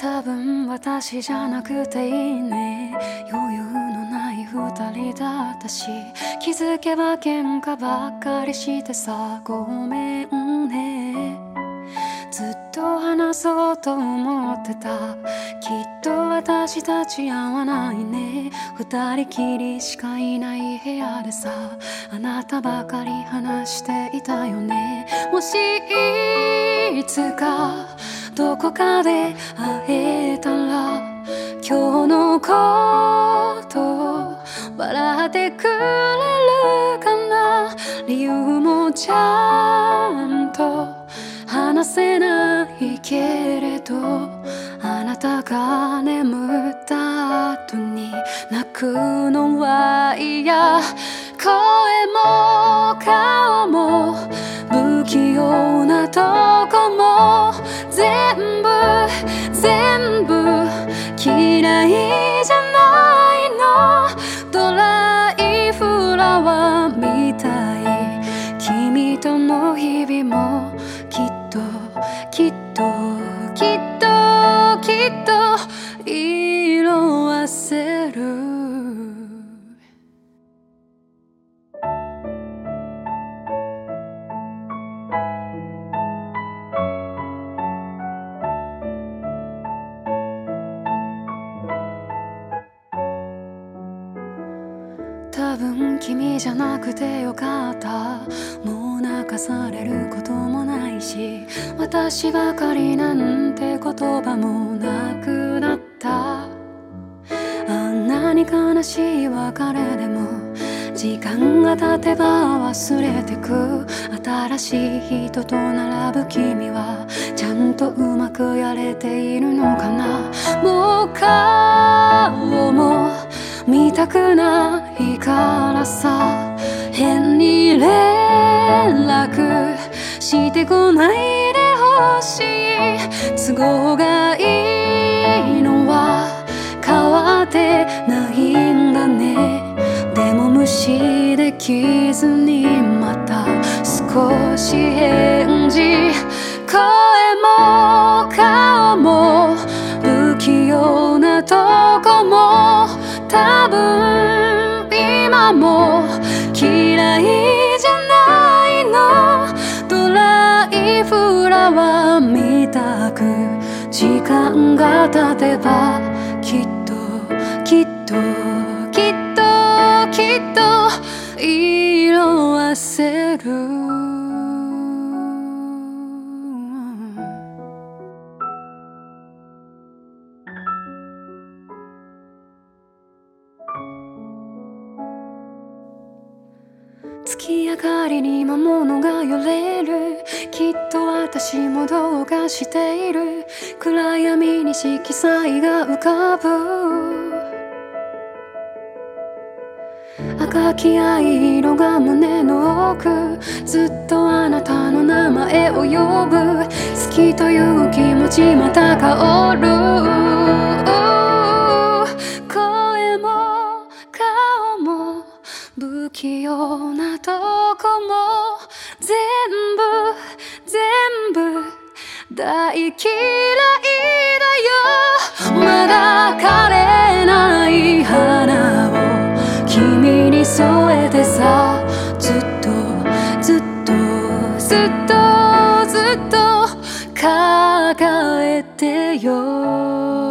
多分私じゃなくていいね。余裕のない二人だったし、気づけば喧嘩ばっかりしてさ、ごめんね。ずっと話そうと思ってた。きっと私たち合わないね。二人きりしかいない部屋でさ、あなたばかり話していたよね。もしいつかどこかで会えたら、今日のこと笑ってくれるかな。理由もちゃんと話せないけれど、あなたが眠った後に泣くのは嫌。声も顔も不器用なとこも全部嫌いじゃないの。ドライフラワーみたい、君との日々もきっと色あせる。多分君じゃなくてよかった。もう泣かされることもないし、私ばかりなんて言葉もなくなった。あんなに悲しい別れでも時間が経てば忘れてく。新しい人と並ぶ君はちゃんとうまくやれているのかな。もう顔も見たくないからさ、変に連絡してこないでほしい。都合がいいのは変わってないんだね。でも無視できずにまた少し返事。声も顔も不器用なとこも多分今も嫌いじゃないの。ドライフラワーみたく時間が経てばきっと色あせる。月明かりに魔物が揺れる。きっと私もどうかしている。暗闇に色彩が浮かぶ。赤き藍色が胸の奥、ずっとあなたの名前を呼ぶ。好きという気持ちまた香る。声も顔も不器用なとこも全部大嫌いだよ。まだ枯れない花を君に添えてさ、ずっと抱えてよ。